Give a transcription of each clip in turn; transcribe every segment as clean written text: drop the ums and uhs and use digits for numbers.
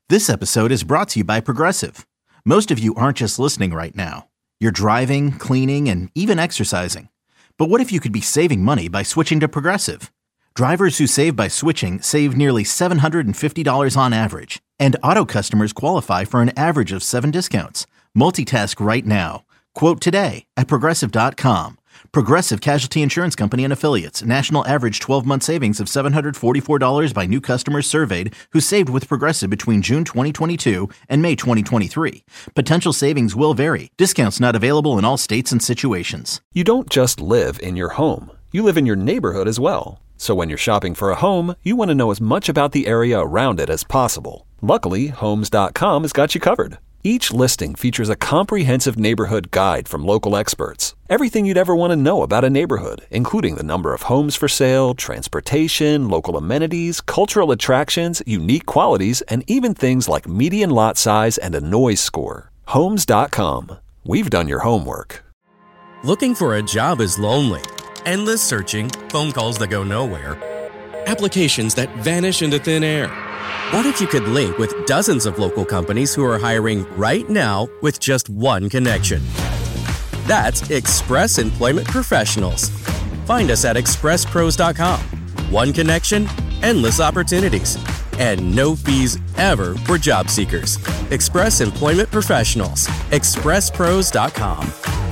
This episode is brought to you by Progressive. Most of you aren't just listening right now. You're driving, cleaning, and even exercising. But what if you could be saving money by switching to Progressive? Drivers who save by switching save nearly $750 on average. And auto customers qualify for an average of 7 discounts. Multitask right now. Quote today at Progressive.com. Progressive Casualty Insurance Company and Affiliates. National average 12-month savings of $744 by new customers surveyed who saved with Progressive between June 2022 and May 2023. Potential savings will vary. Discounts not available in all states and situations. You don't just live in your home. You live in your neighborhood as well. So when you're shopping for a home, you want to know as much about the area around it as possible. Luckily, Homes.com has got you covered. Each listing features a comprehensive neighborhood guide from local experts. Everything you'd ever want to know about a neighborhood, including the number of homes for sale, transportation, local amenities, cultural attractions, unique qualities, and even things like median lot size and a noise score. Homes.com. We've done your homework. Looking for a job is lonely. Endless searching, phone calls that go nowhere, applications that vanish into thin air. What if you could link with dozens of local companies who are hiring right now with just one connection? That's Express Employment Professionals. Find us at expresspros.com. One connection, endless opportunities, and no fees ever for job seekers. Express Employment Professionals. expresspros.com.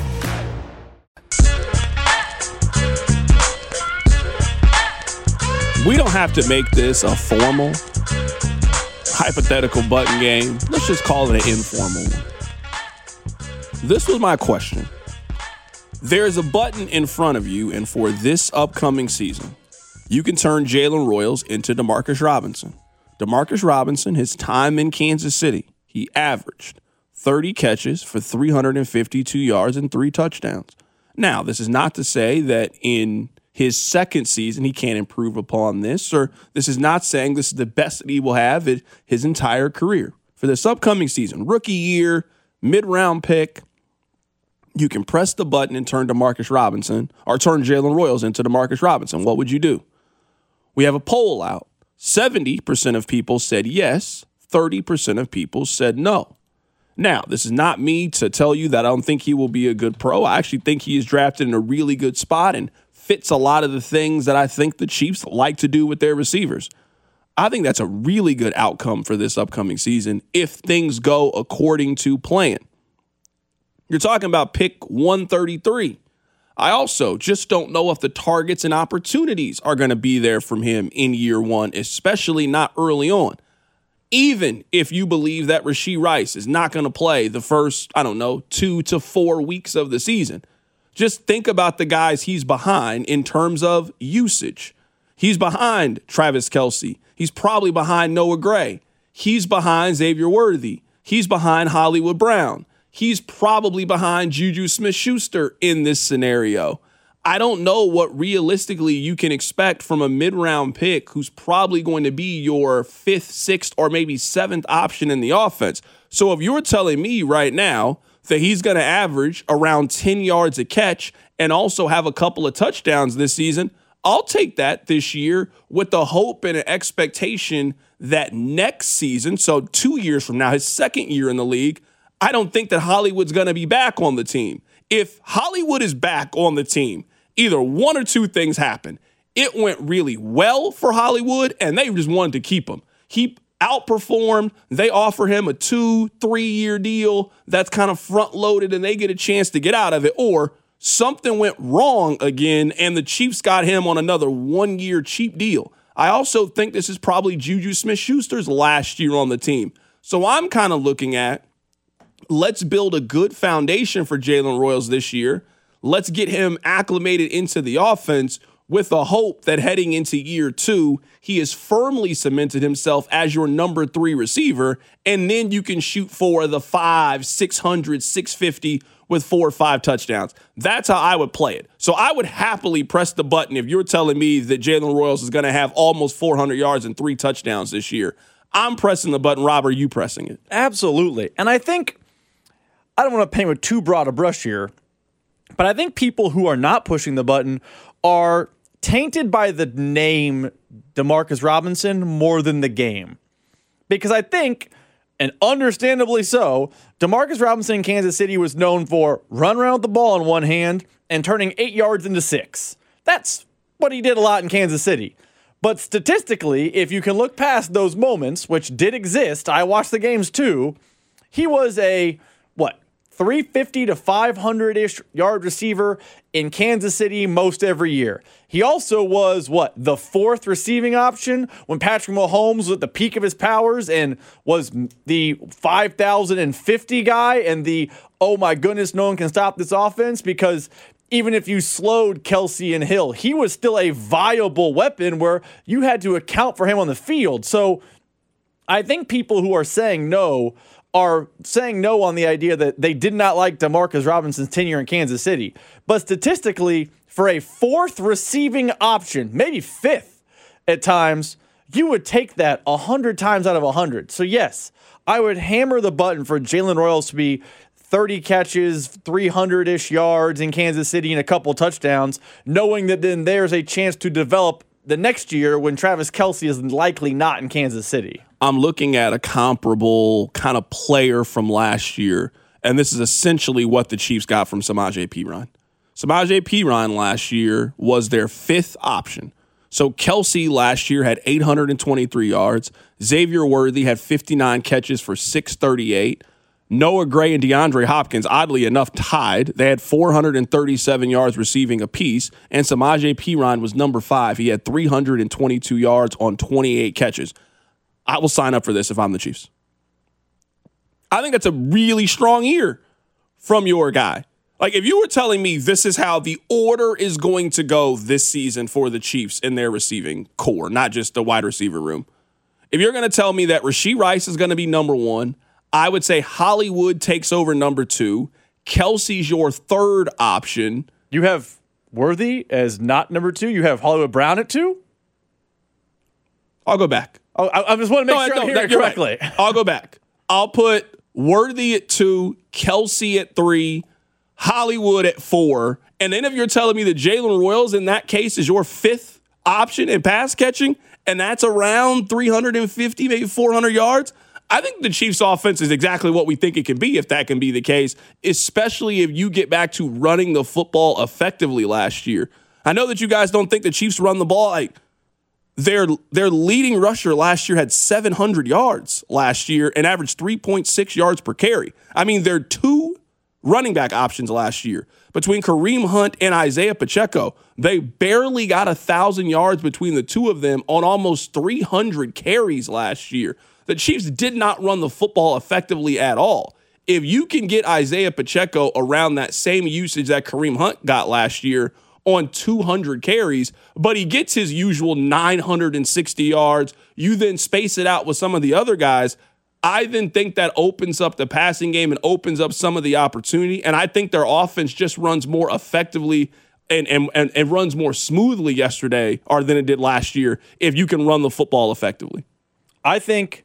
We don't have to make this a formal, hypothetical button game. Let's just call it an informal one. This was my question. There's a button in front of you, and for this upcoming season, you can turn Jalen Royals into Demarcus Robinson. Demarcus Robinson, his time in Kansas City, he averaged 30 catches for 352 yards and 3 touchdowns. Now, this is not to say that in his second season, he can't improve upon this, or this is not saying this is the best that he will have in his entire career. For this upcoming season, rookie year, mid-round pick, you can press the button and turn Demarcus Robinson, or turn Jalen Royals into Demarcus Robinson. What would you do? We have a poll out. 70% of people said yes, 30% of people said no. Now, this is not me to tell you that I don't think he will be a good pro. I actually think he is drafted in a really good spot and fits a lot of the things that I think the Chiefs like to do with their receivers. I think that's a really good outcome for this upcoming season if things go according to plan. You're talking about pick 133. I also just don't know if the targets and opportunities are going to be there from him in year one, especially not early on. Even if you believe that Rashee Rice is not going to play the first, 2 to 4 weeks of the season, just think about the guys he's behind in terms of usage. He's behind Travis Kelce. He's probably behind Noah Gray. He's behind Xavier Worthy. He's behind Hollywood Brown. He's probably behind Juju Smith-Schuster in this scenario. I don't know what realistically you can expect from a mid-round pick who's probably going to be your 5th, 6th, or maybe 7th option in the offense. So if you're telling me right now that he's going to average around 10 yards a catch and also have a couple of touchdowns this season, I'll take that this year with the hope and an expectation that next season, so 2 years from now, his second year in the league, I don't think that Hollywood's going to be back on the team. If Hollywood is back on the team, either one or two things happen. It went really well for Hollywood, and they just wanted to keep him. He outperformed. They offer him a 2-3 year deal that's kind of front loaded and they get a chance to get out of it, or something went wrong again and the Chiefs got him on another 1 year cheap deal. I also think this is probably Juju Smith-Schuster's last year on the team. So I'm kind of looking at, let's build a good foundation for Jalen Royals this year. Let's get him acclimated into the offense with the hope that heading into year 2, he has firmly cemented himself as your number 3 receiver, and then you can shoot for the 500, 600, 650 with 4 or 5 touchdowns. That's how I would play it. So I would happily press the button if you're telling me that Jalen Royals is going to have almost 400 yards and 3 touchdowns this year. I'm pressing the button. Rob, are you pressing it? Absolutely. And I think, I don't want to paint with too broad a brush here, but I think people who are not pushing the button are tainted by the name Demarcus Robinson more than the game. Because I think and understandably so, Demarcus Robinson in Kansas City was known for running around with the ball in one hand and turning 8 yards into 6. That's what he did a lot in Kansas City. But statistically, if you can look past those moments, which did exist, I watched the games too, he was a, 350 to 500-ish yard receiver in Kansas City most every year. He also was, the fourth receiving option when Patrick Mahomes was at the peak of his powers and was the 5,050 guy and the, oh my goodness, no one can stop this offense, because even if you slowed Kelce and Hill, he was still a viable weapon where you had to account for him on the field. So I think people who are saying no are saying no on the idea that they did not like Demarcus Robinson's tenure in Kansas City. But statistically, for a fourth receiving option, maybe fifth at times, you would take that 100 times out of 100. So yes, I would hammer the button for Jalen Royals to be 30 catches, 300-ish yards in Kansas City and a couple touchdowns, knowing that then there's a chance to develop the next year when Travis Kelce is likely not in Kansas City. I'm looking at a comparable kind of player from last year, and this is essentially what the Chiefs got from Samaje Perine. Samaje Perine last year was their fifth option. So Kelce last year had 823 yards. Xavier Worthy had 59 catches for 638. Noah Gray and DeAndre Hopkins, oddly enough, tied. They had 437 yards receiving apiece, and Samaje Perine was number 5. He had 322 yards on 28 catches. I will sign up for this if I'm the Chiefs. I think that's a really strong year from your guy. Like, if you were telling me this is how the order is going to go this season for the Chiefs in their receiving core, not just the wide receiver room, if you're going to tell me that Rashee Rice is going to be number 1, I would say Hollywood takes over number 2. Kelce's your third option. You have Worthy as not number 2. You have Hollywood Brown at 2. I'll go back. Oh, I just want to make sure I hear it correctly. Right. I'll go back. I'll put Worthy at 2, Kelce at 3, Hollywood at 4. And then if you're telling me that Jalen Royals in that case is your fifth option in pass catching, and that's around 350, maybe 400 yards, I think the Chiefs' offense is exactly what we think it can be if that can be the case, especially if you get back to running the football effectively last year. I know that you guys don't think the Chiefs run the ball. Like, their leading rusher last year had 700 yards last year and averaged 3.6 yards per carry. I mean, their 2 running back options last year, between Kareem Hunt and Isaiah Pacheco, they barely got 1,000 yards between the two of them on almost 300 carries last year. The Chiefs did not run the football effectively at all. If you can get Isaiah Pacheco around that same usage that Kareem Hunt got last year on 200 carries, but he gets his usual 960 yards, you then space it out with some of the other guys, I then think that opens up the passing game and opens up some of the opportunity, and I think their offense just runs more effectively and runs more smoothly yesterday or than it did last year if you can run the football effectively. I think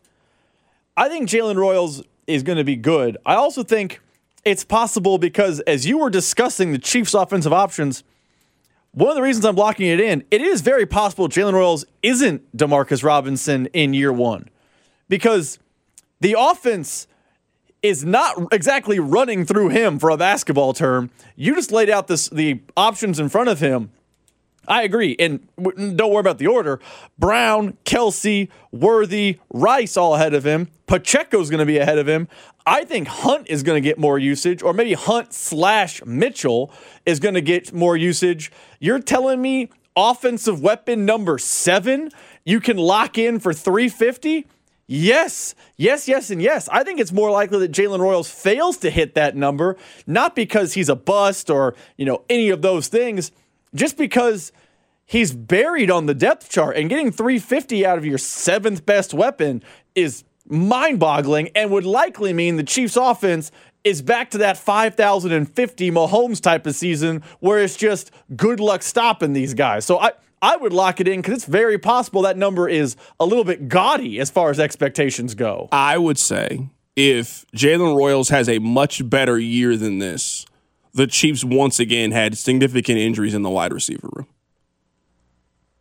Jalen Royals is going to be good. I also think it's possible because as you were discussing the Chiefs' offensive options, one of the reasons I'm locking it is very possible Jalen Royals isn't Demarcus Robinson in year 1 because the offense is not exactly running through him for a basketball term. You just laid out the options in front of him. I agree, and don't worry about the order. Brown, Kelce, Worthy, Rice all ahead of him. Pacheco's going to be ahead of him. I think Hunt is going to get more usage, or maybe Hunt/Mitchell is going to get more usage. You're telling me offensive weapon number 7 you can lock in for 350? Yes, and yes. I think it's more likely that Jalen Royals fails to hit that number, not because he's a bust or any of those things, just because he's buried on the depth chart, and getting 350 out of your 7th best weapon is mind-boggling and would likely mean the Chiefs' offense is back to that 5,050 Mahomes type of season where it's just good luck stopping these guys. So I would lock it in because it's very possible that number is a little bit gaudy as far as expectations go. I would say if Jalen Royals has a much better year than this, the Chiefs once again had significant injuries in the wide receiver room.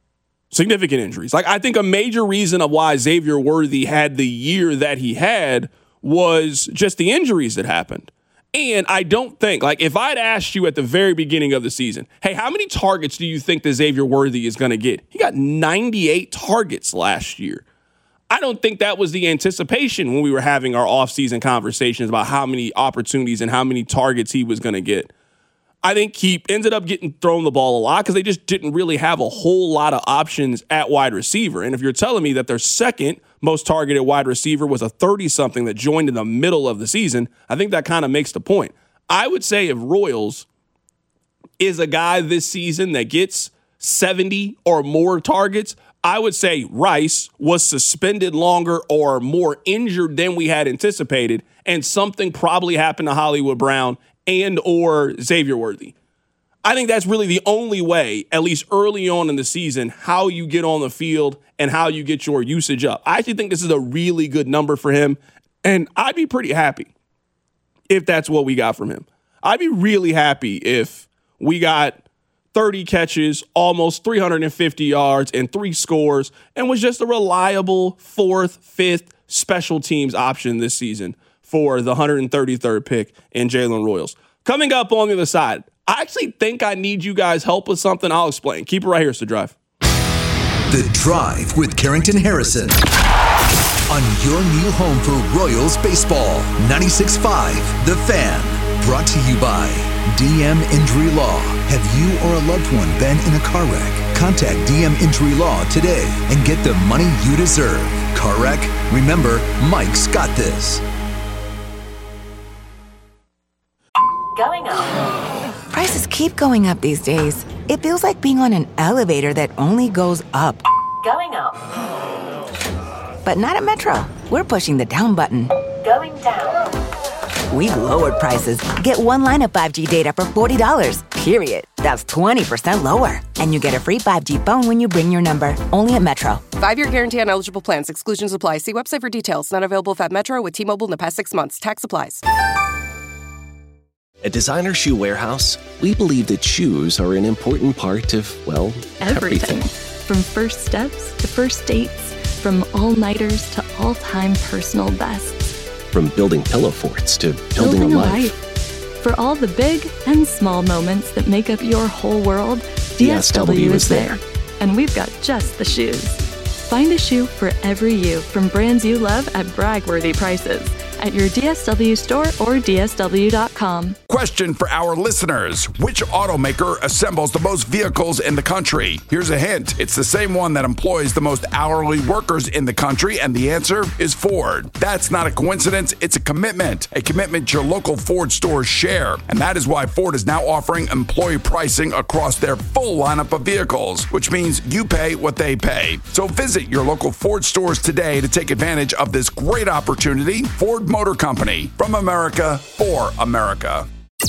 Significant injuries. Like, I think a major reason of why Xavier Worthy had the year that he had was just the injuries that happened. And I don't think, like, if I'd asked you at the very beginning of the season, hey, how many targets do you think that Xavier Worthy is going to get? He got 98 targets last year. I don't think that was the anticipation when we were having our offseason conversations about how many opportunities and how many targets he was going to get. I think he ended up getting thrown the ball a lot because they just didn't really have a whole lot of options at wide receiver. And if you're telling me that their second most targeted wide receiver was a 30-something that joined in the middle of the season, I think that kind of makes the point. I would say if Royals is a guy this season that gets 70 or more targets, I would say Rice was suspended longer or more injured than we had anticipated, and something probably happened to Hollywood Brown and or Xavier Worthy. I think that's really the only way, at least early on in the season, how you get on the field and how you get your usage up. I actually think this is a really good number for him, and I'd be pretty happy if that's what we got from him. I'd be really happy if we got 30 catches, almost 350 yards, and 3 scores, and was just a reliable 4th, 5th special teams option this season for the 133rd pick in Jalen Royals. Coming up on the other side, I actually think I need you guys' help with something. I'll explain. Keep it right here. It's The Drive. The Drive with Carrington Harrison on your new home for Royals baseball. 96.5 The Fan. Brought to you by DM Injury Law. Have you or a loved one been in a car wreck? Contact DM Injury Law today and get the money you deserve. Car wreck? Remember, Mike's got this. Going up. Prices keep going up these days. It feels like being on an elevator that only goes up. Going up. But not at Metro. We're pushing the down button. Going down. We've lowered prices. Get one line of 5G data for $40, period. That's 20% lower. And you get a free 5G phone when you bring your number. Only at Metro. 5-year guarantee on eligible plans. Exclusions apply. See website for details. Not available at Metro with T-Mobile in the past 6 months. Tax applies. At Designer Shoe Warehouse, we believe that shoes are an important part of, well, everything. From first steps to first dates, from all-nighters to all-time personal bests. From building pillow forts to building a life. For all the big and small moments that make up your whole world, DSW is there. And we've got just the shoes. Find a shoe for every you from brands you love at brag-worthy prices at your DSW store or DSW.com. Question for our listeners. Which automaker assembles the most vehicles in the country? Here's a hint. It's the same one that employs the most hourly workers in the country, and the answer is Ford. That's not a coincidence. It's a commitment your local Ford stores share. And that is why Ford is now offering employee pricing across their full lineup of vehicles, which means you pay what they pay. So visit your local Ford stores today to take advantage of this great opportunity. Ford Motor Company, from America for America.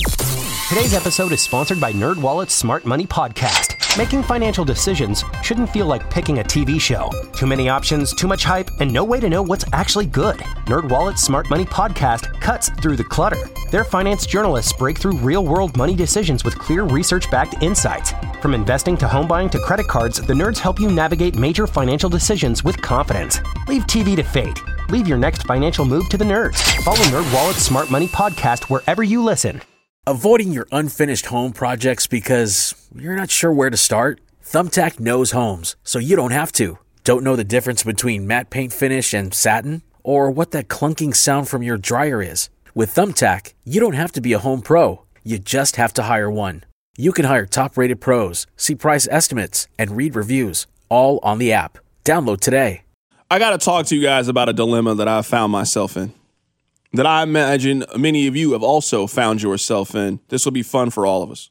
Today's episode is sponsored by NerdWallet's Smart Money Podcast. Making financial decisions shouldn't feel like picking a TV show. Too many options, too much hype, and no way to know what's actually good. NerdWallet's Smart Money Podcast cuts through the clutter. Their finance journalists break through real-world money decisions with clear research-backed insights. From investing to home buying to credit cards, the nerds help you navigate major financial decisions with confidence. Leave TV to fate. Leave your next financial move to the nerds. Follow NerdWallet's Smart Money Podcast wherever you listen. Avoiding your unfinished home projects because you're not sure where to start? Thumbtack knows homes, so you don't have to. Don't know the difference between matte paint finish and satin? Or what that clunking sound from your dryer is? With Thumbtack, you don't have to be a home pro. You just have to hire one. You can hire top-rated pros, see price estimates, and read reviews, all on the app. Download today. I got to talk to you guys about a dilemma that I found myself in, that I imagine many of you have also found yourself in. This will be fun for all of us.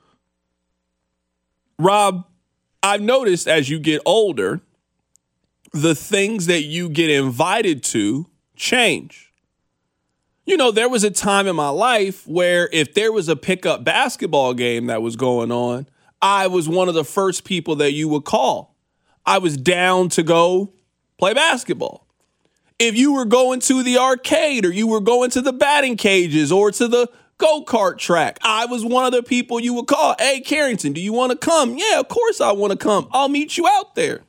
Rob, I've noticed as you get older, the things that you get invited to change. You know, there was a time in my life where if there was a pickup basketball game that was going on, I was one of the first people that you would call. I was down to go play basketball. If you were going to the arcade or you were going to the batting cages or to the go-kart track. I was one of the people you would call, hey, Carrington, do you want to come? Yeah, of course I want to come. I'll meet you out there.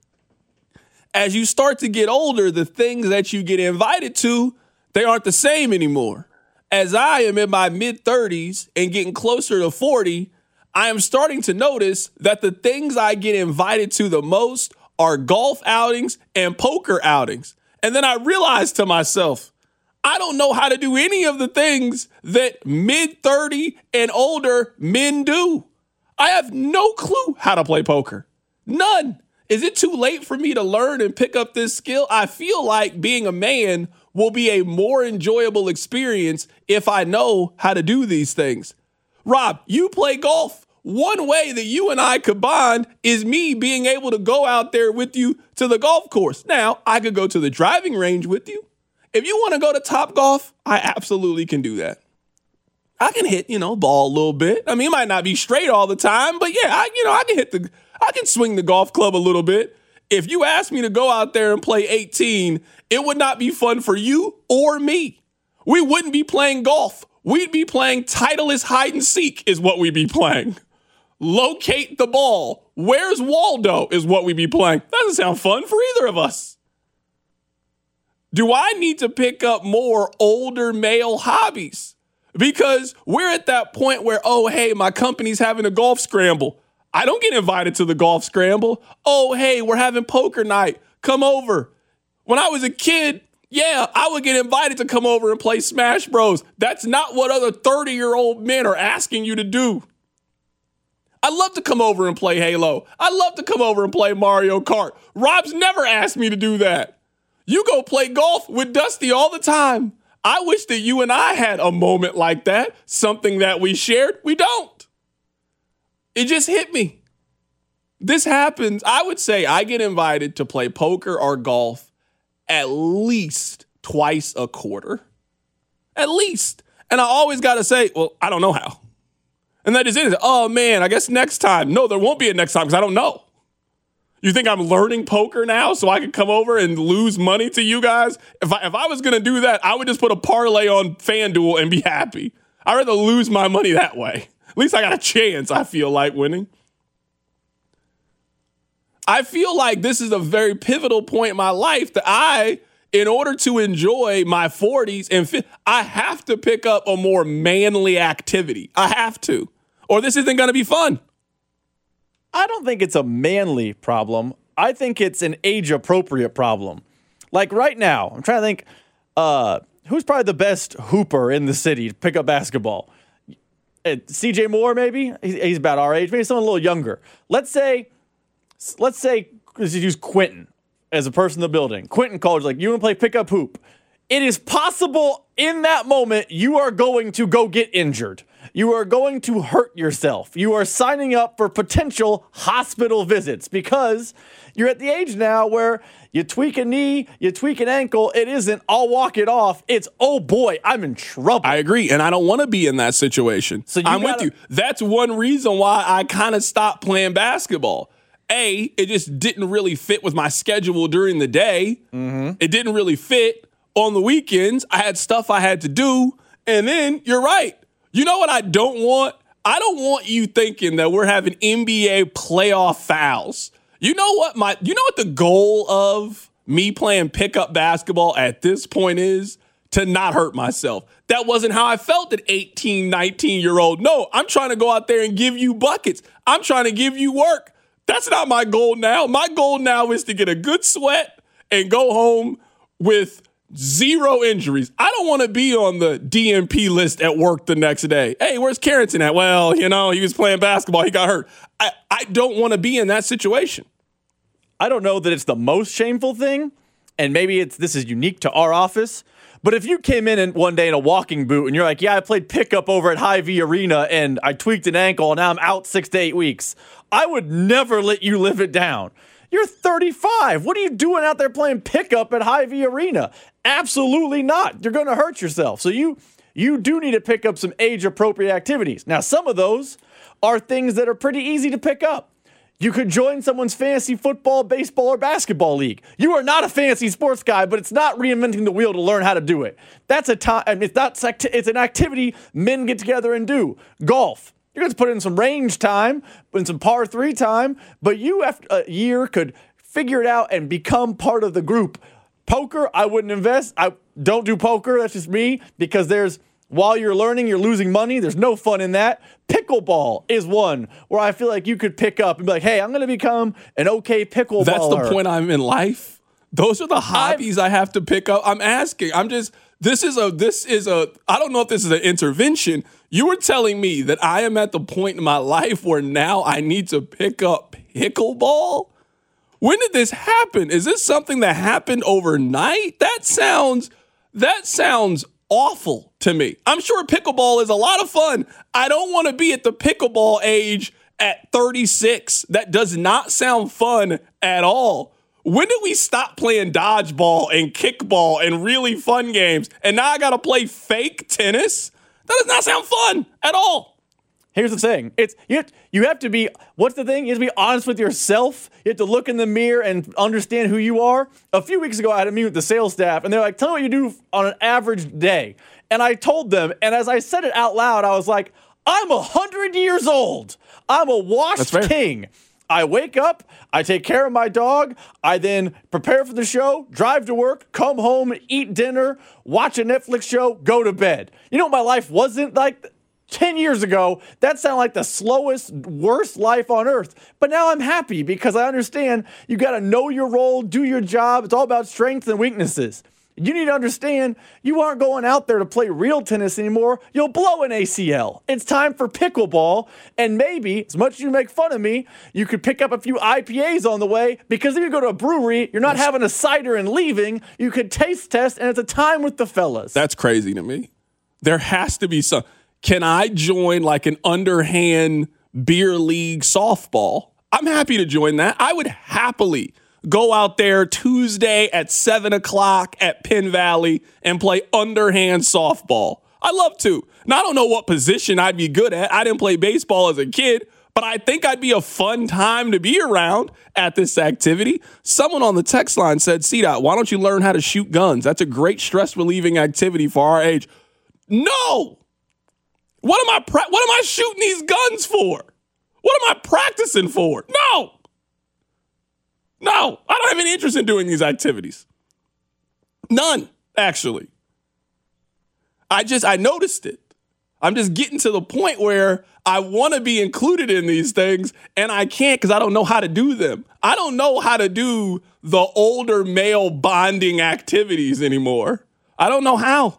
As you start to get older, the things that you get invited to, they aren't the same anymore. As I am in my mid-30s and getting closer to 40, I am starting to notice that the things I get invited to the most are golf outings and poker outings. And then I realized to myself, I don't know how to do any of the things that mid-30 and older men do. I have no clue how to play poker. None. Is it too late for me to learn and pick up this skill? I feel like being a man will be a more enjoyable experience if I know how to do these things. Rob, you play golf. One way that you and I could bond is me being able to go out there with you to the golf course. Now, I could go to the driving range with you. If you want to go to Topgolf, I absolutely can do that. I can hit, ball a little bit. I mean, it might not be straight all the time, but yeah, I can swing the golf club a little bit. If you asked me to go out there and play 18, it would not be fun for you or me. We wouldn't be playing golf. We'd be playing Titleist hide and seek is what we'd be playing. Locate the ball. Where's Waldo is what we'd be playing. Doesn't sound fun for either of us. Do I need to pick up more older male hobbies? Because we're at that point where, oh, hey, my company's having a golf scramble. I don't get invited to the golf scramble. Oh, hey, we're having poker night. Come over. When I was a kid, yeah, I would get invited to come over and play Smash Bros. That's not what other 30-year-old men are asking you to do. I love to come over and play Halo. I love to come over and play Mario Kart. Rob's never asked me to do that. You go play golf with Dusty all the time. I wish that you and I had a moment like that, something that we shared. We don't. It just hit me. This happens. I would say I get invited to play poker or golf at least twice a quarter. At least. And I always got to say, well, I don't know how. And that is it. Oh, man, I guess next time. No, there won't be a next time because I don't know. You think I'm learning poker now so I can come over and lose money to you guys? If I was going to do that, I would just put a parlay on FanDuel and be happy. I'd rather lose my money that way. At least I got a chance, I feel like, winning. I feel like this is a very pivotal point in my life that in order to enjoy my 40s and 50s, I have to pick up a more manly activity. I have to. Or this isn't going to be fun. I don't think it's a manly problem. I think it's an age-appropriate problem. Like right now, I'm trying to think, who's probably the best hooper in the city to pick up basketball? CJ Moore, maybe? He's about our age. Maybe someone a little younger. Let's say, let's use Quentin as a person in the building. Quentin calls like, you want to play pickup hoop? It is possible in that moment you are going to go get injured. You are going to hurt yourself. You are signing up for potential hospital visits because you're at the age now where you tweak a knee, you tweak an ankle. It isn't, I'll walk it off. It's, oh boy, I'm in trouble. I agree, and I don't want to be in that situation. So I'm with you. That's one reason why I kind of stopped playing basketball. It just didn't really fit with my schedule during the day. Mm-hmm. It didn't really fit on the weekends. I had stuff I had to do. And then, you're right. You know what I don't want? I don't want you thinking that we're having NBA playoff fouls. You know what the goal of me playing pickup basketball at this point is? To not hurt myself. That wasn't how I felt at 18, 19-year-old. No, I'm trying to go out there and give you buckets. I'm trying to give you work. That's not my goal now. My goal now is to get a good sweat and go home with 0 injuries. I don't want to be on the DNP list at work the next day. Hey, where's Carrington at? Well, he was playing basketball. He got hurt. I don't want to be in that situation. I don't know that it's the most shameful thing, and maybe this is unique to our office, but if you came in one day in a walking boot and you're like, yeah, I played pickup over at Hy-Vee Arena and I tweaked an ankle and now I'm out 6 to 8 weeks, I would never let you live it down. You're 35. What are you doing out there playing pickup at Hy-Vee Arena? Absolutely not. You're going to hurt yourself. So you do need to pick up some age-appropriate activities. Now, some of those are things that are pretty easy to pick up. You could join someone's fantasy football, baseball, or basketball league. You are not a fantasy sports guy, but it's not reinventing the wheel to learn how to do it. That's a time. It's an activity men get together and do. Golf. You're going to put in some range time, put in some par 3 time, but you after a year could figure it out and become part of the group. Poker, I wouldn't invest. I don't do poker. That's just me, because while you're learning, you're losing money. There's no fun in that. Pickleball is one where I feel like you could pick up and be like, hey, I'm going to become an okay pickleballer. That's the point I'm in life. Those are the hobbies I have to pick up. I'm asking. This is a, I don't know if this is an intervention. You were telling me that I am at the point in my life where now I need to pick up pickleball? When did this happen? Is this something that happened overnight? That sounds awful to me. I'm sure pickleball is a lot of fun. I don't want to be at the pickleball age at 36. That does not sound fun at all. When did we stop playing dodgeball and kickball and really fun games? And now I got to play fake tennis? That does not sound fun at all. Here's the thing. You have to be, what's the thing? You have to be honest with yourself. You have to look in the mirror and understand who you are. A few weeks ago, I had a meeting with the sales staff, and they're like, tell me what you do on an average day. And I told them, and as I said it out loud, I was like, I'm 100 years old. I'm a washed king. I wake up, I take care of my dog, I then prepare for the show, drive to work, come home, eat dinner, watch a Netflix show, go to bed. You know what my life wasn't like? 10 years ago, that sounded like the slowest, worst life on earth. But now I'm happy because I understand you got to know your role, do your job. It's all about strengths and weaknesses. You need to understand you aren't going out there to play real tennis anymore. You'll blow an ACL. It's time for pickleball. And maybe, as much as you make fun of me, you could pick up a few IPAs on the way, because if you go to a brewery, you're not having a cider and leaving. You could taste test, and it's a time with the fellas. That's crazy to me. There has to be some. Can I join like an underhand beer league softball? I'm happy to join that. I would happily go out there Tuesday at 7 o'clock at Penn Valley and play underhand softball. I love to. Now, I don't know what position I'd be good at. I didn't play baseball as a kid, but I think I'd be a fun time to be around at this activity. Someone on the text line said, CDOT, why don't you learn how to shoot guns? That's a great stress-relieving activity for our age. No! What am I shooting these guns for? What am I practicing for? No, I don't have any interest in doing these activities. None, actually. I noticed it. I'm just getting to the point where I want to be included in these things, and I can't because I don't know how to do them. I don't know how to do the older male bonding activities anymore. I don't know how.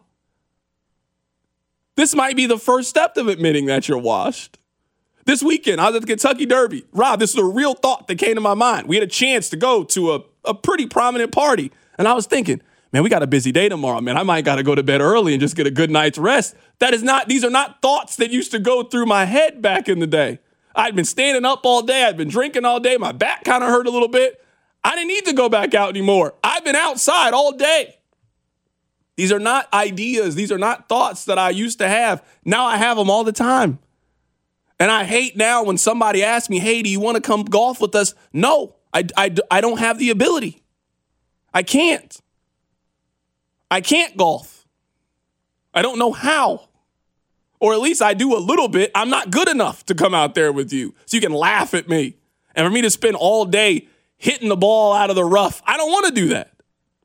This might be the first step of admitting that you're washed. This weekend, I was at the Kentucky Derby. Rob, this is a real thought that came to my mind. We had a chance to go to a pretty prominent party. And I was thinking, man, we got a busy day tomorrow, man. I might got to go to bed early and just get a good night's rest. These are not thoughts that used to go through my head back in the day. I'd been standing up all day. I'd been drinking all day. My back kind of hurt a little bit. I didn't need to go back out anymore. I've been outside all day. These are not ideas. These are not thoughts that I used to have. Now I have them all the time. And I hate now when somebody asks me, hey, do you want to come golf with us? No, I don't have the ability. I can't. I can't golf. I don't know how. Or at least I do a little bit. I'm not good enough to come out there with you so you can laugh at me. And for me to spend all day hitting the ball out of the rough, I don't want to do that.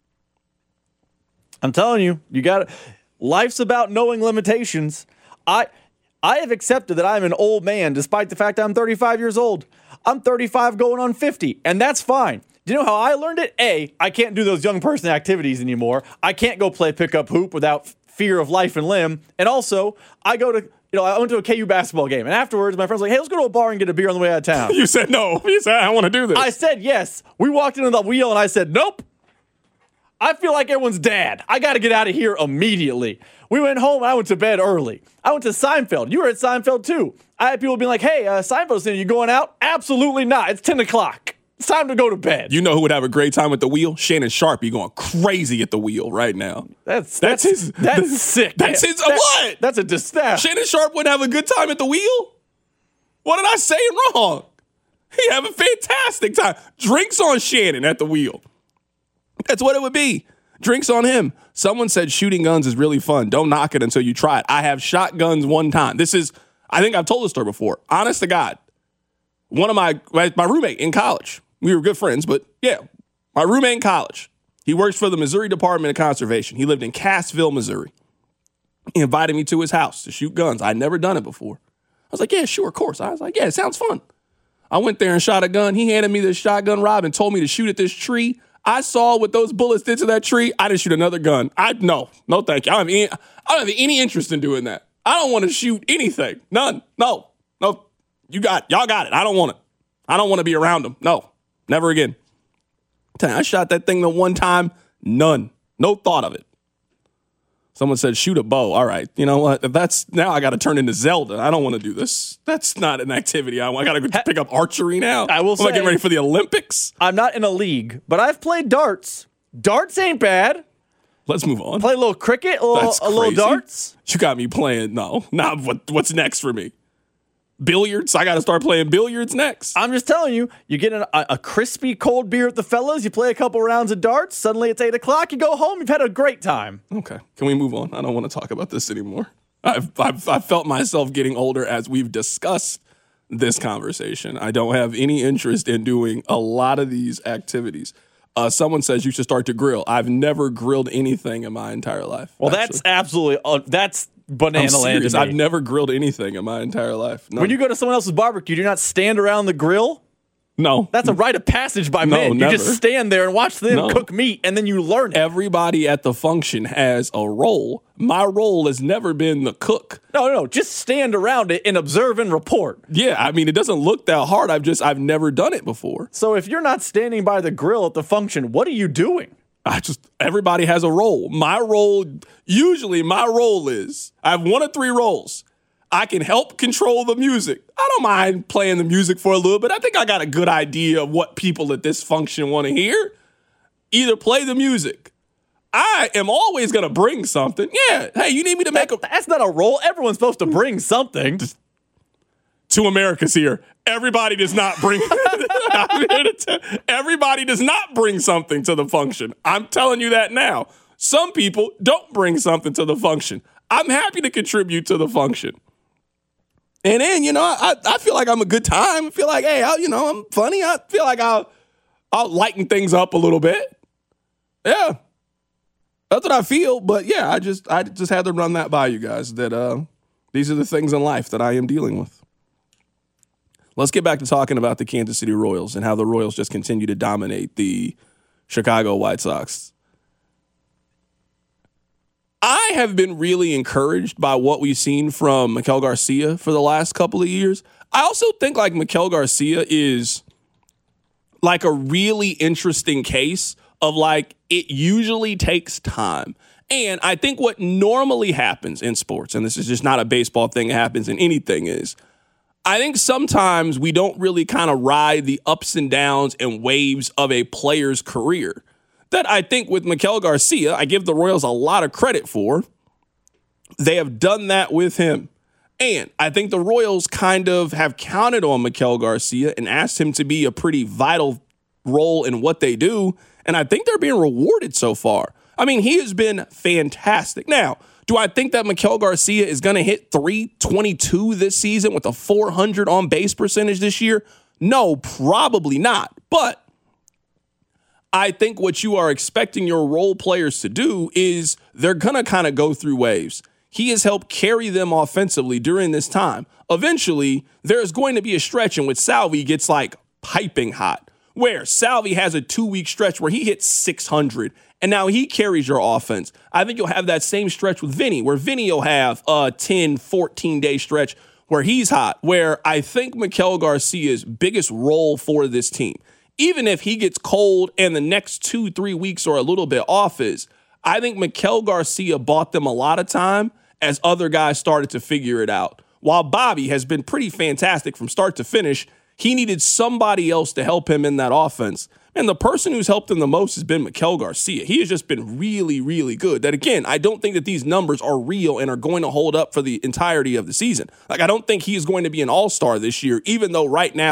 I'm telling you, life's about knowing limitations. I have accepted that I'm an old man despite the fact I'm 35 years old. I'm 35 going on 50, and that's fine. Do you know how I learned it? A, I can't do those young person activities anymore. I can't go play pickup hoop without fear of life and limb. And also, I went to a KU basketball game, and afterwards my friend's like, hey, let's go to a bar and get a beer on the way out of town. You said no. You said, I want to do this. I said yes. We walked into the wheel, and I said, nope. I feel like everyone's dad. I got to get out of here immediately. We went home, and I went to bed early. I went to Seinfeld. You were at Seinfeld, too. I had people being like, hey, Seinfeld's in. You going out? Absolutely not. It's 10 o'clock. It's time to go to bed. You know who would have a great time at the wheel? Shannon Sharpe. He's going crazy at the wheel right now. That's sick. That's his what? That's a Shannon Sharpe wouldn't have a good time at the wheel? What did I say wrong? He have a fantastic time. Drinks on Shannon at the wheel. That's what it would be. Drinks on him. Someone said shooting guns is really fun. Don't knock it until you try it. I have shot guns one time. I think I've told this story before. Honest to God. One of my roommate in college. We were good friends, but yeah, my roommate in college. He works for the Missouri Department of Conservation. He lived in Cassville, Missouri. He invited me to his house to shoot guns. I'd never done it before. I was like, yeah, sure, of course. I was like, yeah, it sounds fun. I went there and shot a gun. He handed me this shotgun, Rob, and told me to shoot at this tree. I saw what those bullets did to that tree. I didn't shoot another gun. No, thank you. I don't have any interest in doing that. I don't want to shoot anything. None. No. Y'all got it. I don't want it. I don't want to be around them. No, never again. I shot that thing the one time. None. No thought of it. Someone said, shoot a bow. All right. You know what? Now I got to turn into Zelda. I don't want to do this. That's not an activity. I got to pick up archery now. I will say, I'm getting ready for the Olympics. I'm not in a league, but I've played darts. Darts ain't bad. Let's move on. Play a little cricket, a little darts. You got me playing. No, what's next for me? Billiards? I got to start playing billiards next. I'm just telling you, you get a crispy cold beer at the Fellas, you play a couple rounds of darts, suddenly it's 8 o'clock, you go home, you've had a great time. Okay. Can we move on? I don't want to talk about this anymore. I've felt myself getting older as we've discussed this conversation. I don't have any interest in doing a lot of these activities. Someone says you should start to grill. I've never grilled anything in my entire life. Well, actually. That's absolutely, that's banana land to me. I've never grilled anything in my entire life. No. When you go to someone else's barbecue, do you not stand around the grill? No. That's a rite of passage by men. Never. You just stand there and watch them cook meat, and then you learn it. Everybody at the function has a role. My role has never been the cook. No. Just stand around it and observe and report. Yeah, I mean, it doesn't look that hard. I've never done it before. So if you're not standing by the grill at the function, what are you doing? Everybody has a role. Usually my role is, I have 1 of 3 roles. I can help control the music. I don't mind playing the music for a little bit. I think I got a good idea of what people at this function want to hear. Either play the music. I am always going to bring something. Yeah. Hey, you need me to make That's not a role. Everyone's supposed to bring something. To America's here. Everybody does not bring everybody does not bring something to the function. I'm telling you that now. Some people don't bring something to the function. I'm happy to contribute to the function. And then, I feel like I'm a good time. I feel like, hey, I'm funny. I feel like I'll lighten things up a little bit. Yeah. That's what I feel. But yeah, I just had to run that by you guys that these are the things in life that I am dealing with. Let's get back to talking about the Kansas City Royals and how the Royals just continue to dominate the Chicago White Sox. I have been really encouraged by what we've seen from Maikel Garcia for the last couple of years. I also think like Maikel Garcia is like a really interesting case of like it usually takes time. And I think what normally happens in sports, and this is just not a baseball thing, it happens in anything, is I think sometimes we don't really kind of ride the ups and downs and waves of a player's career. That I think with Maikel Garcia, I give the Royals a lot of credit for. They have done that with him. And I think the Royals kind of have counted on Maikel Garcia and asked him to be a pretty vital role in what they do. And I think they're being rewarded so far. I mean, he has been fantastic. Now, do I think that Maikel Garcia is going to hit .322 this season with a .400 on base percentage this year? No, probably not. But I think what you are expecting your role players to do is they're going to kind of go through waves. He has helped carry them offensively during this time. Eventually, there's going to be a stretch in which Salvi gets like piping hot, where Salvi has a 2-week stretch where he hits 600, and now he carries your offense. I think you'll have that same stretch with Vinny, where Vinny will have a 10, 14-day stretch where he's hot, where I think Maikel Garcia's biggest role for this team, even if he gets cold and the next 2-3 weeks are a little bit off, is I think Maikel Garcia bought them a lot of time as other guys started to figure it out. While Bobby has been pretty fantastic from start to finish, he needed somebody else to help him in that offense. And the person who's helped him the most has been Maikel Garcia. He has just been really, really good. That, again, I don't think that these numbers are real and are going to hold up for the entirety of the season. Like, I don't think he is going to be an all-star this year, even though right now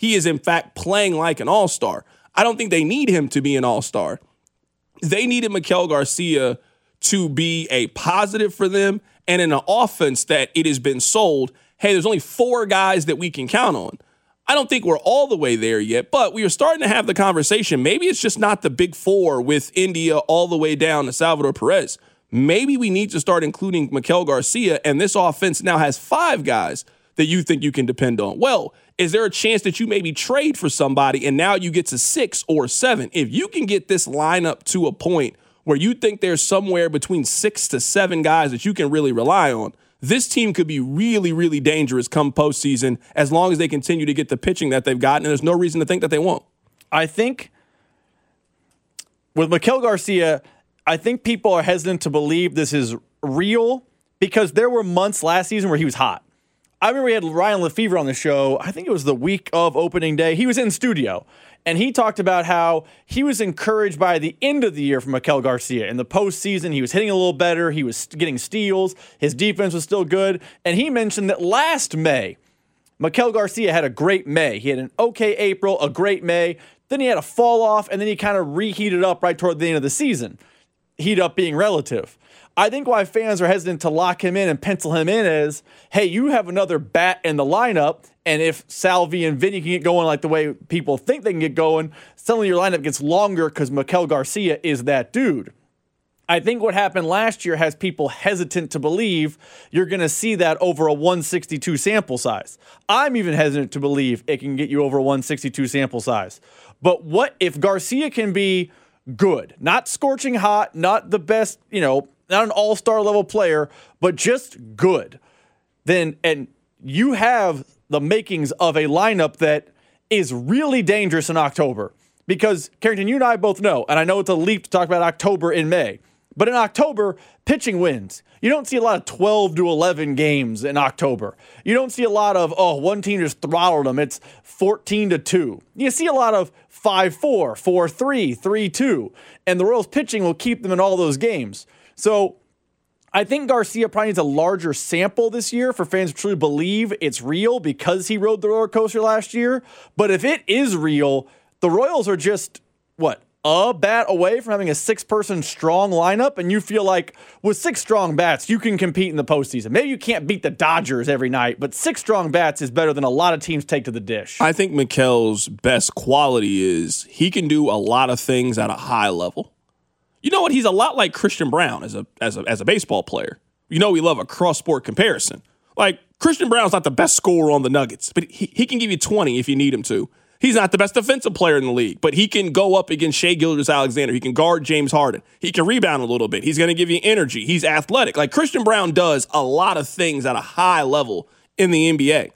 he is in fact playing like an all-star. I don't think they need him to be an all-star. They needed Maikel Garcia to be a positive for them and in an offense that it has been sold, hey, there's only 4 guys that we can count on. I don't think we're all the way there yet, but we are starting to have the conversation. Maybe it's just not the big 4 with India all the way down to Salvador Perez. Maybe we need to start including Maikel Garcia, and this offense now has 5 guys that you think you can depend on. Well, is there a chance that you maybe trade for somebody and now you get to 6 or 7? If you can get this lineup to a point where you think there's somewhere between 6 to 7 guys that you can really rely on, this team could be really, really dangerous come postseason as long as they continue to get the pitching that they've gotten, and there's no reason to think that they won't. I think with Maikel Garcia, I think people are hesitant to believe this is real because there were months last season where he was hot. I remember we had Ryan Lefevre on the show. I think it was the week of opening day. He was in studio, and he talked about how he was encouraged by the end of the year from Maikel Garcia. In the postseason, he was hitting a little better. He was getting steals. His defense was still good. And he mentioned that last May, Maikel Garcia had a great May. He had an okay April, a great May. Then he had a fall off, and then he kind of reheated up right toward the end of the season. Heat up being relative. I think why fans are hesitant to lock him in and pencil him in is, hey, you have another bat in the lineup, and if Salvi and Vinny can get going like the way people think they can get going, suddenly your lineup gets longer because Maikel Garcia is that dude. I think what happened last year has people hesitant to believe you're going to see that over a 162 sample size. I'm even hesitant to believe it can get you over a 162 sample size. But what if Garcia can be good, not scorching hot, not the best, not an all-star level player, but just good, then, and you have the makings of a lineup that is really dangerous in October. Because, Carrington, you and I both know, and I know it's a leap to talk about October in May, but in October, pitching wins. You don't see a lot of 12 to 11 games in October. You don't see a lot of, one team just throttled them. It's 14-2. You see a lot of 5-4, 4-3, 3-2, and the Royals pitching will keep them in all those games. So I think Garcia probably needs a larger sample this year for fans to truly believe it's real because he rode the roller coaster last year. But if it is real, the Royals are just, a bat away from having a 6-person strong lineup, and you feel like with 6 strong bats, you can compete in the postseason. Maybe you can't beat the Dodgers every night, but 6 strong bats is better than a lot of teams take to the dish. I think Maikel's best quality is he can do a lot of things at a high level. You know what? He's a lot like Christian Brown as a baseball player. We love a cross-sport comparison. Like, Christian Brown's not the best scorer on the Nuggets, but he can give you 20 if you need him to. He's not the best defensive player in the league, but he can go up against Shai Gilgeous-Alexander. He can guard James Harden. He can rebound a little bit. He's going to give you energy. He's athletic. Like, Christian Brown does a lot of things at a high level in the NBA.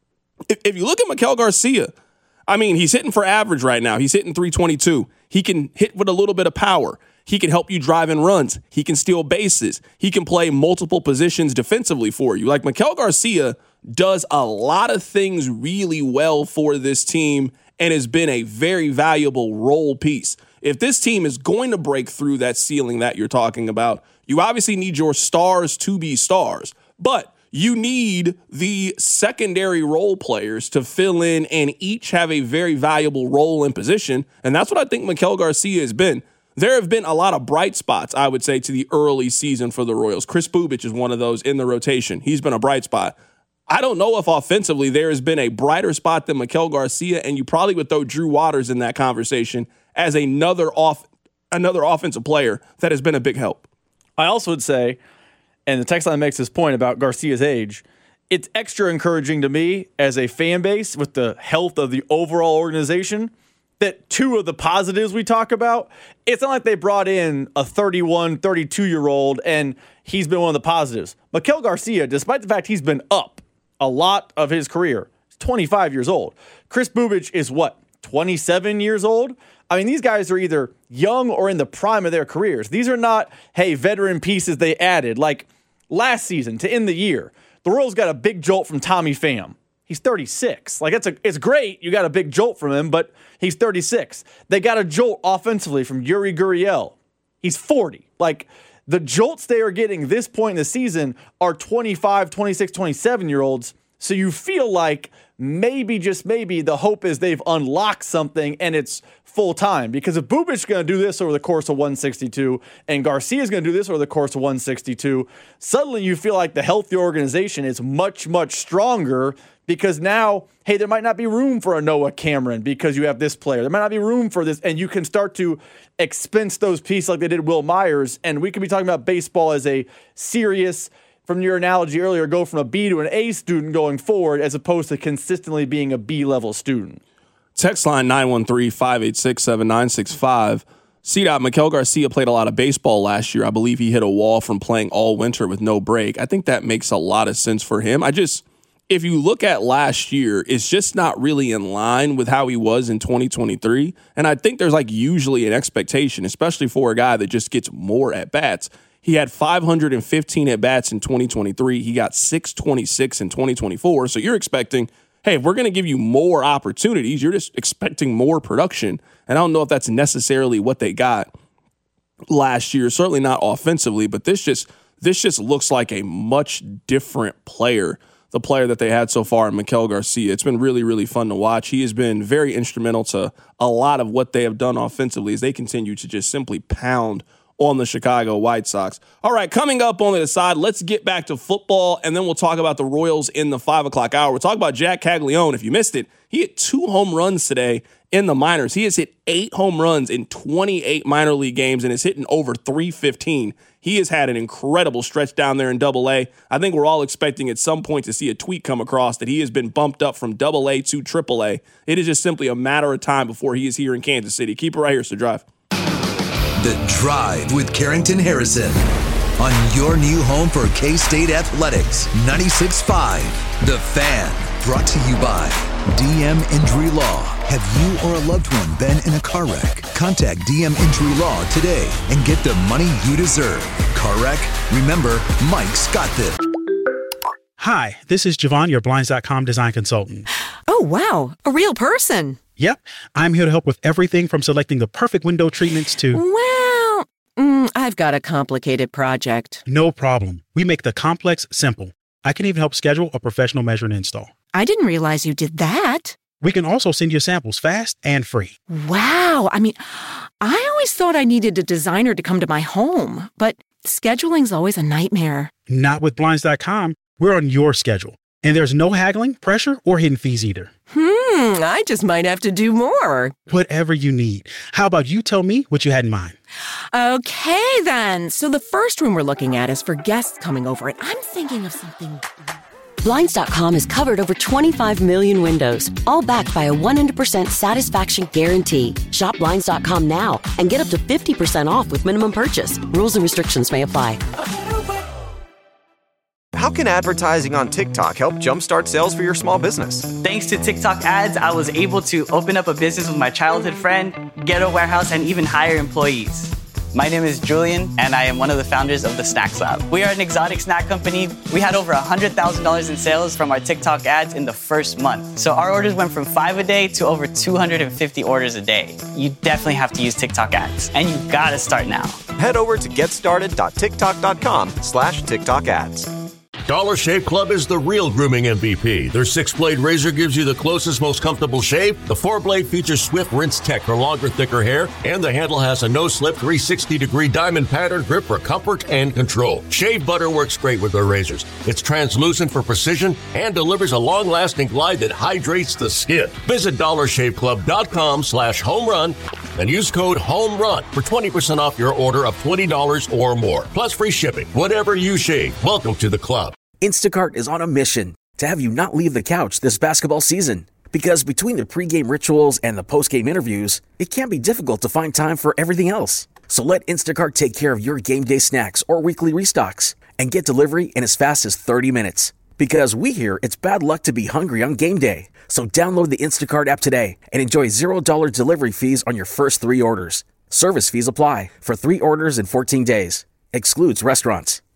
If you look at Maikel Garcia, he's hitting for average right now. He's hitting 322. He can hit with a little bit of power. He can help you drive in runs. He can steal bases. He can play multiple positions defensively for you. Like, Maikel Garcia does a lot of things really well for this team and has been a very valuable role piece. If this team is going to break through that ceiling that you're talking about, you obviously need your stars to be stars, but you need the secondary role players to fill in and each have a very valuable role and position, and that's what I think Maikel Garcia has been. There have been a lot of bright spots, I would say, to the early season for the Royals. Kris Bubic is one of those in the rotation. He's been a bright spot. I don't know if offensively there has been a brighter spot than Maikel Garcia, and you probably would throw Drew Waters in that conversation as another offensive player that has been a big help. I also would say, and the text line makes this point about Garcia's age, it's extra encouraging to me as a fan base with the health of the overall organization that 2 of the positives we talk about, it's not like they brought in a 31, 32-year-old and he's been one of the positives. Maikel Garcia, despite the fact he's been up a lot of his career, is 25 years old. Kris Bubic is 27 years old? These guys are either young or in the prime of their careers. These are not, veteran pieces they added. Like last season to end the year, the Royals got a big jolt from Tommy Pham. He's 36. It's great you got a big jolt from him, but he's 36. They got a jolt offensively from Yuri Gurriel. He's 40. The jolts they are getting this point in the season are 25, 26, 27-year-olds. So you feel like maybe, just maybe, the hope is they've unlocked something and it's full time. Because if Bubic's going to do this over the course of 162 and Garcia's going to do this over the course of 162, suddenly you feel like the healthy organization is much, much stronger, because now, hey, there might not be room for a Noah Cameron because you have this player. There might not be room for this, and you can start to expense those pieces like they did Will Myers, and we could be talking about baseball as a serious, from your analogy earlier, go from a B to an A student going forward as opposed to consistently being a B-level student. Text line 913-586-7965. C-Dot, Maikel Garcia played a lot of baseball last year. I believe he hit a wall from playing all winter with no break. I think that makes a lot of sense for him. If you look at last year, it's just not really in line with how he was in 2023. And I think there's usually an expectation, especially for a guy that just gets more at-bats. He had 515 at-bats in 2023. He got 626 in 2024. So you're expecting, hey, if we're going to give you more opportunities, you're just expecting more production. And I don't know if that's necessarily what they got last year. Certainly not offensively, but this just looks like a much different player, the player that they had so far in Maikel Garcia. It's been really, really fun to watch. He has been very instrumental to a lot of what they have done offensively as they continue to just simply pound on the Chicago White Sox. All right, coming up on the side, let's get back to football, and then we'll talk about the Royals in the 5 o'clock hour. We'll talk about Jack Caglione. If you missed it, he hit 2 home runs today in the minors. He has hit 8 home runs in 28 minor league games and is hitting over 315. He has had an incredible stretch down there in Double-A. I think we're all expecting at some point to see a tweet come across that he has been bumped up from Double-A to Triple-A. It is just simply a matter of time before he is here in Kansas City. Keep it right here, Sir Drive. The Drive with Carrington Harrison on your new home for K-State Athletics, 96.5. The Fan, brought to you by DM Injury Law. Have you or a loved one been in a car wreck? Contact DM Injury Law today and get the money you deserve. Car wreck? Remember, Mike's got this. Hi, this is Javon, your Blinds.com design consultant. Oh, wow. A real person. Yep. I'm here to help with everything from selecting the perfect window treatments to... Well, I've got a complicated project. No problem. We make the complex simple. I can even help schedule a professional measure and install. I didn't realize you did that. We can also send you samples fast and free. Wow. I always thought I needed a designer to come to my home, but scheduling's always a nightmare. Not with Blinds.com. We're on your schedule. And there's no haggling, pressure, or hidden fees either. I just might have to do more. Whatever you need. How about you tell me what you had in mind? Okay, then. So the first room we're looking at is for guests coming over, and I'm thinking of something... Blinds.com has covered over 25 million windows, all backed by a 100% satisfaction guarantee. Shop Blinds.com now and get up to 50% off with minimum purchase. Rules and restrictions may apply. How can advertising on TikTok help jumpstart sales for your small business? Thanks to TikTok ads, I was able to open up a business with my childhood friend, get a warehouse, and even hire employees. My name is Julian, and I am one of the founders of the Snacks Lab. We are an exotic snack company. We had over $100,000 in sales from our TikTok ads in the first month. So our orders went from 5 a day to over 250 orders a day. You definitely have to use TikTok ads, and you gotta start now. Head over to getstarted.tiktok.com/TikTok ads. Dollar Shave Club is the real grooming MVP. Their 6-blade razor gives you the closest, most comfortable shave. The 4-blade features Swift Rinse Tech for longer, thicker hair, and the handle has a no-slip 360-degree diamond pattern grip for comfort and control. Shave butter works great with their razors. It's translucent for precision and delivers a long-lasting glide that hydrates the skin. Visit DollarShaveClub.com/homerun and use code HOMERUN for 20% off your order of $20 or more, plus free shipping. Whatever you shave, welcome to the club. Instacart is on a mission to have you not leave the couch this basketball season. Because between the pregame rituals and the postgame interviews, it can be difficult to find time for everything else. So let Instacart take care of your game day snacks or weekly restocks and get delivery in as fast as 30 minutes. Because we hear it's bad luck to be hungry on game day. So download the Instacart app today and enjoy $0 delivery fees on your first 3 orders. Service fees apply for 3 orders in 14 days. Excludes restaurants.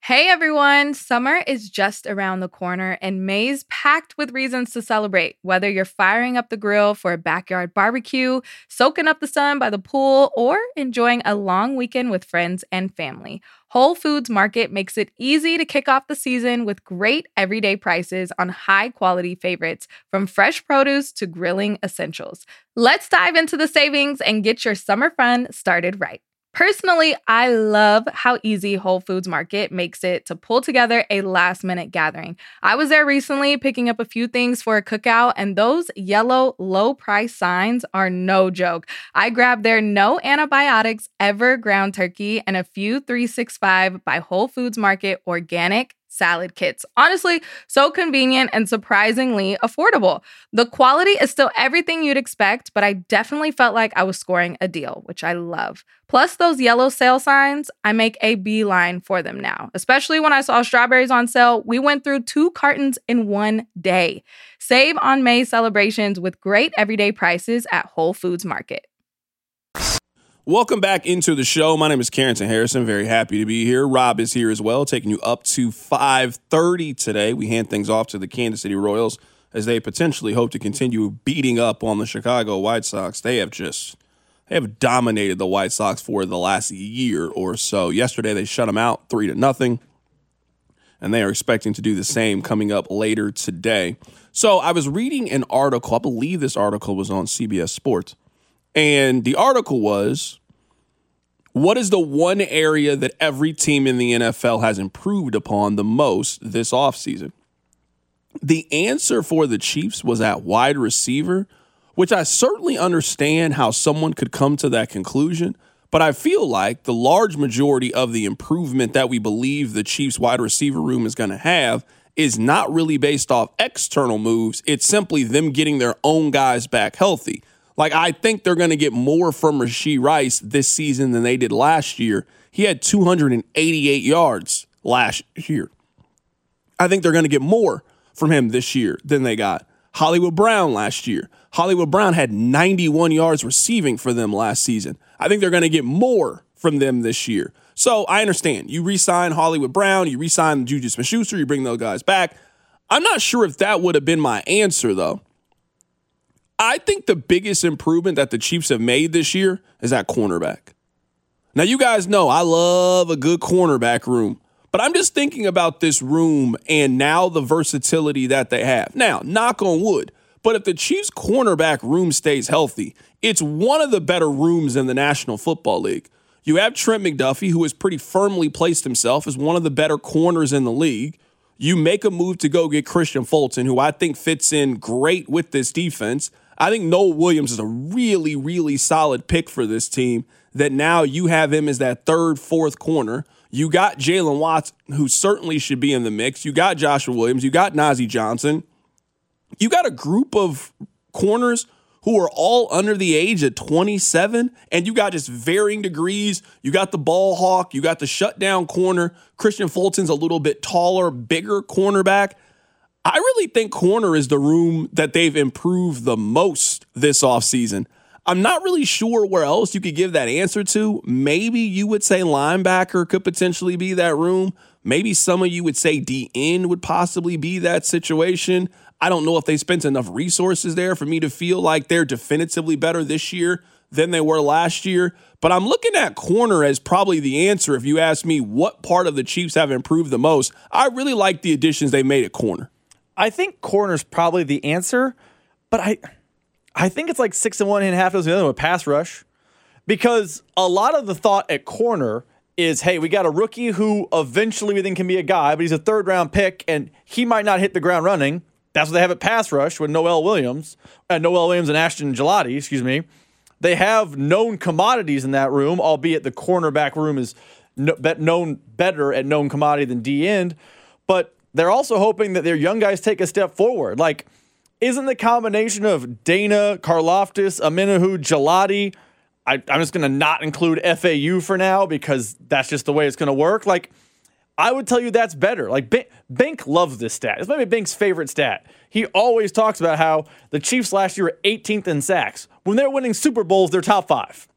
Hey everyone, summer is just around the corner and May's packed with reasons to celebrate. Whether you're firing up the grill for a backyard barbecue, soaking up the sun by the pool, or enjoying a long weekend with friends and family, Whole Foods Market makes it easy to kick off the season with great everyday prices on high-quality favorites, from fresh produce to grilling essentials. Let's dive into the savings and get your summer fun started right. Personally, I love how easy Whole Foods Market makes it to pull together a last-minute gathering. I was there recently picking up a few things for a cookout, and those yellow low-price signs are no joke. I grabbed their no antibiotics ever ground turkey and a few 365 by Whole Foods Market organic salad kits. Honestly, so convenient and surprisingly affordable. The quality is still everything you'd expect, but I definitely felt like I was scoring a deal, which I love. Plus those yellow sale signs, I make a beeline for them now. Especially when I saw strawberries on sale, we went through 2 cartons in one day. Save on May celebrations with great everyday prices at Whole Foods Market. Welcome back into the show. My name is Carrington Harrison. Very happy to be here. Rob is here as well, taking you up to 5:30 today. We hand things off to the Kansas City Royals as they potentially hope to continue beating up on the Chicago White Sox. They have dominated the White Sox for the last year or so. Yesterday, they shut them out 3-0, and they are expecting to do the same coming up later today. So I was reading an article. I believe this article was on CBS Sports. And the article was, what is the one area that every team in the NFL has improved upon the most this offseason? The answer for the Chiefs was at wide receiver, which I certainly understand how someone could come to that conclusion. But I feel like the large majority of the improvement that we believe the Chiefs wide receiver room is going to have is not really based off external moves. It's simply them getting their own guys back healthy. Like, I think they're going to get more from Rashee Rice this season than they did last year. He had 288 yards last year. I think they're going to get more from him this year than they got Hollywood Brown last year. Hollywood Brown had 91 yards receiving for them last season. I think they're going to get more from them this year. So I understand. You re-sign Hollywood Brown, you re-sign Juju Smith-Schuster, you bring those guys back. I'm not sure if that would have been my answer, though. I think the biggest improvement that the Chiefs have made this year is at cornerback. Now, you guys know I love a good cornerback room, but I'm just thinking about this room and now the versatility that they have. Now, knock on wood, but if the Chiefs' cornerback room stays healthy, it's one of the better rooms in the National Football League. You have Trent McDuffie, who has pretty firmly placed himself as one of the better corners in the league. You make a move to go get Christian Fulton, who I think fits in great with this defense. I think Noah Williams is a really, really solid pick for this team, that now you have him as that third, fourth corner. You got Jalen Watts, who certainly should be in the mix. You got Joshua Williams. You got Najee Johnson. You got a group of corners who are all under the age of 27, and you got just varying degrees. You got the ball hawk. You got the shutdown corner. Christian Fulton's a little bit taller, bigger cornerback. I really think corner is the room that they've improved the most this offseason. I'm not really sure where else you could give that answer to. Maybe you would say linebacker could potentially be that room. Maybe some of you would say D-end would possibly be that situation. I don't know if they spent enough resources there for me to feel like they're definitively better this year than they were last year. But I'm looking at corner as probably the answer if you ask me what part of the Chiefs have improved the most. I really like the additions they made at corner. I think corner's probably the answer, but I think it's like 6 and 1 and half dozen the other with pass rush, because a lot of the thought at corner is, hey, we got a rookie who eventually we think can be a guy, but he's a third-round pick, and he might not hit the ground running. That's what they have at pass rush with Noel Williams and Ashton Gelati, They have known commodities in that room, albeit the cornerback room is known better at known commodity than D-end, but they're also hoping that their young guys take a step forward. Like, isn't the combination of Dana, Karlaftis, Aminahu, Gelati, I'm just going to not include FAU for now because that's just the way it's going to work. Like, I would tell you that's better. Like, Bink loves this stat. It's maybe Bink's favorite stat. He always talks about how the Chiefs last year were 18th in sacks. When they're winning Super Bowls, they're top 5.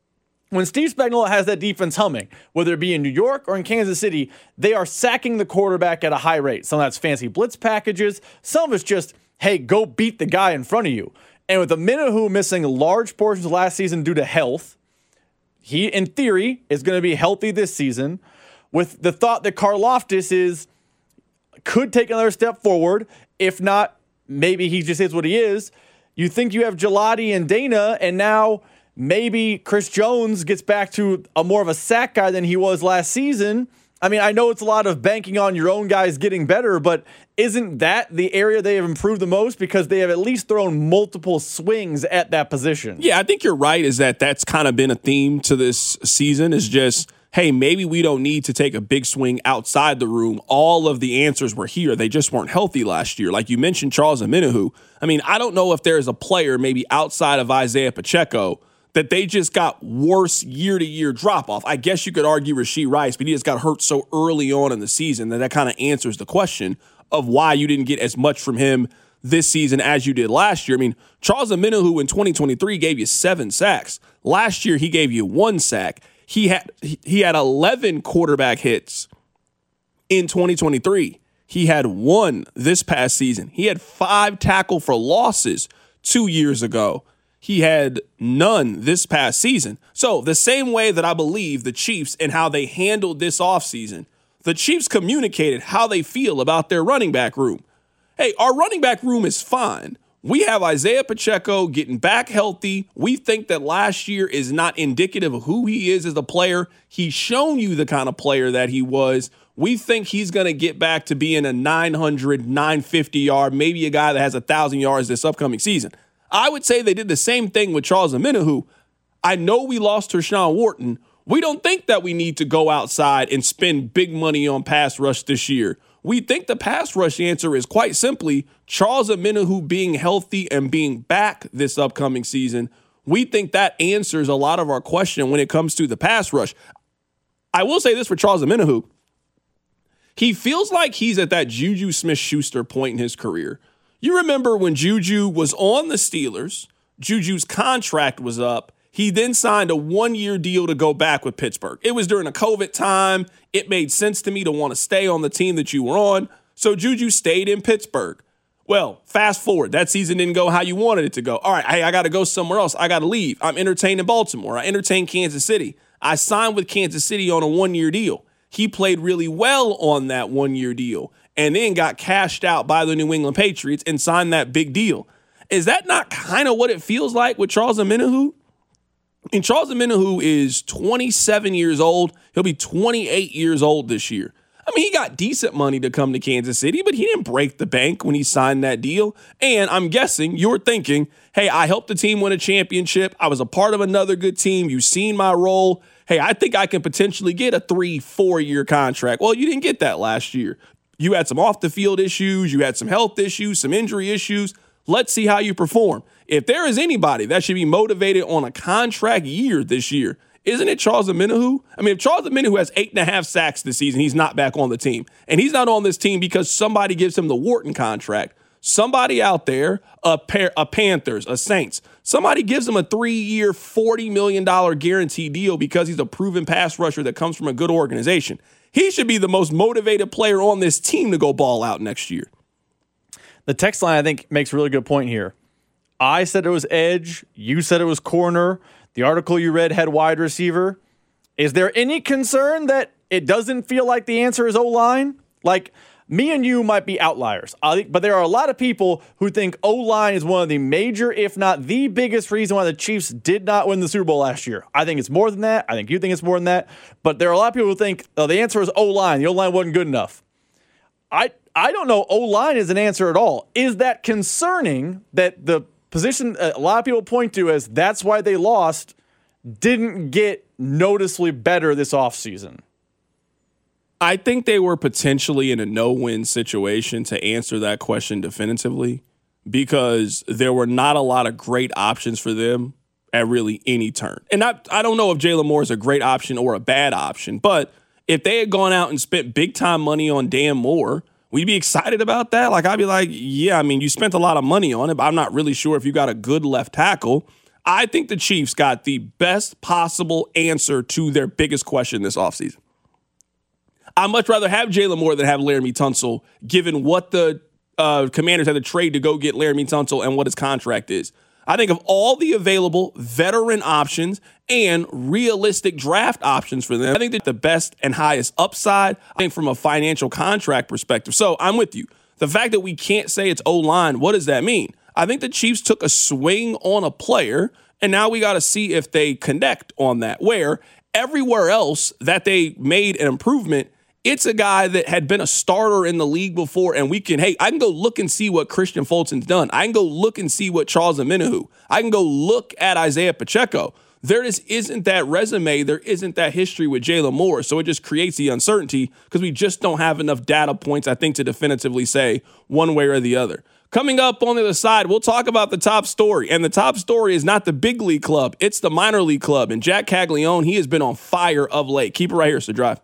when Steve Spagnuolo has that defense humming, whether it be in New York or in Kansas City, they are sacking the quarterback at a high rate. Some of that's fancy blitz packages. Some of it's just, hey, go beat the guy in front of you. And with Omenihu missing large portions of last season due to health, he, in theory, is going to be healthy this season. With the thought that Karlaftis could take another step forward. If not, maybe he just is what he is. You think you have Gelati and Dana, and now maybe Chris Jones gets back to a more of a sack guy than he was last season. I mean, I know it's a lot of banking on your own guys getting better, but isn't that the area they have improved the most? Because they have at least thrown multiple swings at that position. Yeah, I think you're right, is that's kind of been a theme to this season, is just, hey, maybe we don't need to take a big swing outside the room. All of the answers were here. They just weren't healthy last year. Like you mentioned, Charles Omenihu. I mean, I don't know if there is a player maybe outside of Isaiah Pacheco that they just got worse year-to-year drop-off. I guess you could argue Rashee Rice, but he just got hurt so early on in the season that kind of answers the question of why you didn't get as much from him this season as you did last year. I mean, Charles Omenihu in 2023 gave you 7 sacks. Last year, he gave you 1 sack. He had 11 quarterback hits in 2023. He had 1 this past season. He had 5 tackle for losses 2 years ago. He had none this past season. So the same way that I believe the Chiefs and how they handled this offseason, the Chiefs communicated how they feel about their running back room. Hey, our running back room is fine. We have Isaiah Pacheco getting back healthy. We think that last year is not indicative of who he is as a player. He's shown you the kind of player that he was. We think he's going to get back to being a 900, 950 yard, maybe a guy that has 1,000 yards this upcoming season. I would say they did the same thing with Charles Omenihu. I know we lost Tershawn Wharton. We don't think that we need to go outside and spend big money on pass rush this year. We think the pass rush answer is quite simply Charles Omenihu being healthy and being back this upcoming season. We think that answers a lot of our question when it comes to the pass rush. I will say this for Charles Omenihu. He feels like he's at that Juju Smith-Schuster point in his career. You remember when Juju was on the Steelers, Juju's contract was up. He then signed a 1-year deal to go back with Pittsburgh. It was during a COVID time. It made sense to me to want to stay on the team that you were on. So Juju stayed in Pittsburgh. Well, fast forward. That season didn't go how you wanted it to go. All right, hey, I got to go somewhere else. I got to leave. I'm entertained in Baltimore. I entertained Kansas City. I signed with Kansas City on a 1-year deal. He played really well on that 1-year deal and then got cashed out by the New England Patriots and signed that big deal. Is that not kind of what it feels like with Charles Omenihu? And Charles Omenihu is 27 years old. He'll be 28 years old this year. I mean, he got decent money to come to Kansas City, but he didn't break the bank when he signed that deal. And I'm guessing you're thinking, hey, I helped the team win a championship. I was a part of another good team. You've seen my role. Hey, I think I can potentially get a 3-4 year contract. Well, you didn't get that last year. You had some off-the-field issues. You had some health issues, some injury issues. Let's see how you perform. If there is anybody that should be motivated on a contract year this year, isn't it Charles Omenihu? I mean, if Charles Omenihu has 8.5 sacks this season, he's not back on the team. And he's not on this team because somebody gives him the Wharton contract. Somebody out there, a Panthers, a Saints, somebody gives him a 3-year, $40 million guarantee deal because he's a proven pass rusher that comes from a good organization. He should be the most motivated player on this team to go ball out next year. The text line, I think, makes a really good point here. I said it was edge. You said it was corner. The article you read had wide receiver. Is there any concern that it doesn't feel like the answer is O-line? Like, me and you might be outliers, but there are a lot of people who think O-line is one of the major, if not the biggest reason why the Chiefs did not win the Super Bowl last year. I think it's more than that. I think you think it's more than that. But there are a lot of people who think, oh, the answer is O-line. The O-line wasn't good enough. I don't know O-line is an answer at all. Is that concerning that the position a lot of people point to as that's why they lost didn't get noticeably better this offseason? I think they were potentially in a no-win situation to answer that question definitively because there were not a lot of great options for them at really any turn. And I don't know if Jalen Moore is a great option or a bad option, but if they had gone out and spent big-time money on Dan Moore, we'd be excited about that. Like, I'd be like, yeah, I mean, you spent a lot of money on it, but I'm not really sure if you got a good left tackle. I think the Chiefs got the best possible answer to their biggest question this offseason. I'd much rather have Jalen Moore than have Laramie Tunsil, given what the Commanders had to trade to go get Laramie Tunsil and what his contract is. I think of all the available veteran options and realistic draft options for them, I think that the best and highest upside, I think from a financial contract perspective. So I'm with you. The fact that we can't say it's O-line, what does that mean? I think the Chiefs took a swing on a player, and now we got to see if they connect on that. Where everywhere else that they made an improvement, it's a guy that had been a starter in the league before, and I can go look and see what Christian Fulton's done. I can go look and see what Charles Omenihu. I can go look at Isaiah Pacheco. There just isn't that resume. There isn't that history with Jalen Moore, so it just creates the uncertainty because we just don't have enough data points, I think, to definitively say one way or the other. Coming up on the other side, we'll talk about the top story, and the top story is not the big league club. It's the minor league club, and Jack Caglione, he has been on fire of late. Keep it right here, it's The Drive.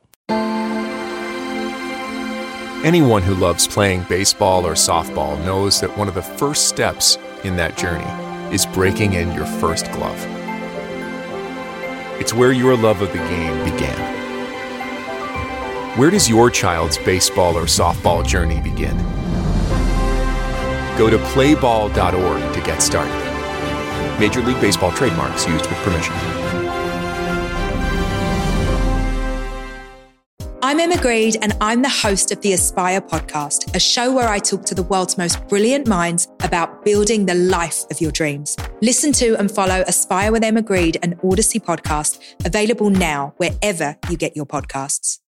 Anyone who loves playing baseball or softball knows that one of the first steps in that journey is breaking in your first glove. It's where your love of the game began. Where does your child's baseball or softball journey begin? Go to playball.org to get started. Major League Baseball trademarks used with permission. I'm Emma Greed, and I'm the host of the Aspire podcast, a show where I talk to the world's most brilliant minds about building the life of your dreams. Listen to and follow Aspire with Emma Greed, an Odyssey podcast, available now wherever you get your podcasts.